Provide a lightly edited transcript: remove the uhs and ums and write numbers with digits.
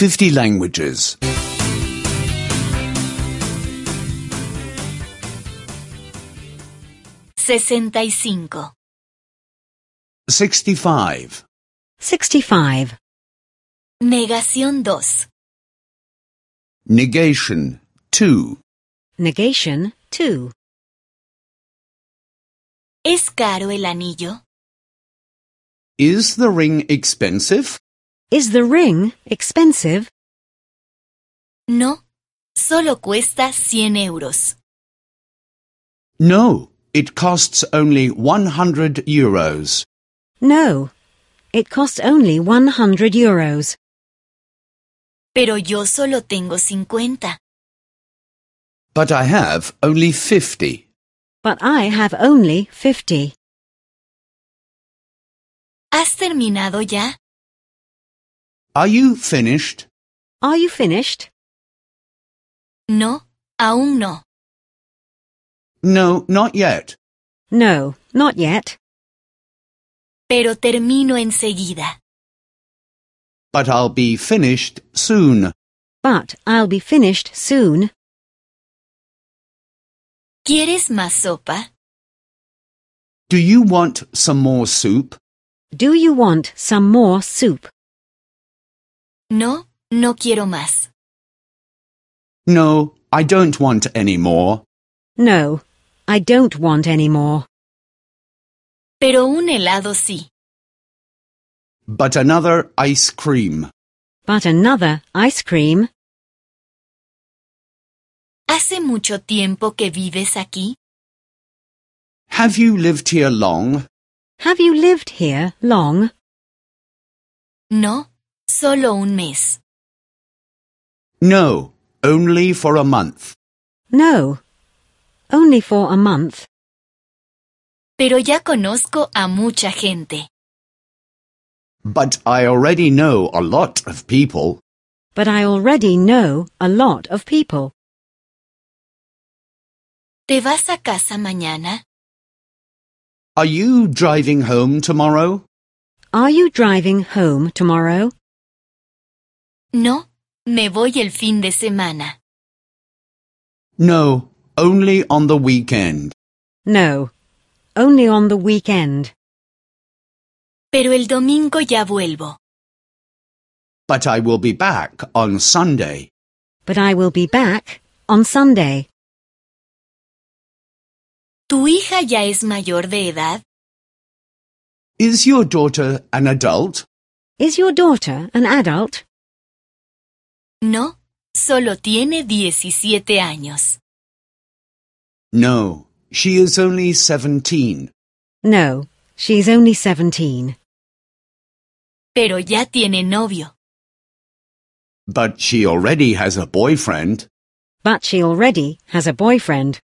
50 languages. 65. 65. 65. Negación 2. Negation 2. Negation 2. ¿Es caro el anillo? Is the ring expensive? Is the ring expensive? No, solo cuesta 100 euros. No, it costs only 100 euros. No, it costs only 100 euros. Pero yo solo tengo 50. But I have only 50. But I have only 50. ¿Has terminado ya? Are you finished? Are you finished? No, aún no. No, not yet. No, not yet. Pero termino enseguida. But I'll be finished soon. But I'll be finished soon. ¿Quieres más sopa? Do you want some more soup? Do you want some more soup? No, no quiero más. No, I don't want any more. No, I don't want any more. Pero un helado sí. But another ice cream. But another ice cream. ¿Hace mucho tiempo que vives aquí? Have you lived here long? Have you lived here long? No, solo un mes. No, only for a month. No, only for a month. Pero ya conozco a mucha gente. But I already know a lot of people. But I already know a lot of people. ¿Te vas a casa mañana? Are you driving home tomorrow? Are you driving home tomorrow? No, me voy el fin de semana. No, only on the weekend. No, only on the weekend. Pero el domingo ya vuelvo. But I will be back on Sunday. But I will be back on Sunday. ¿Tu hija ya es mayor de edad? Is your daughter an adult? Is your daughter an adult? No, solo tiene 17 años. No, she is only 17. No, she's only 17. Pero ya tiene novio. But she already has a boyfriend. But she already has a boyfriend.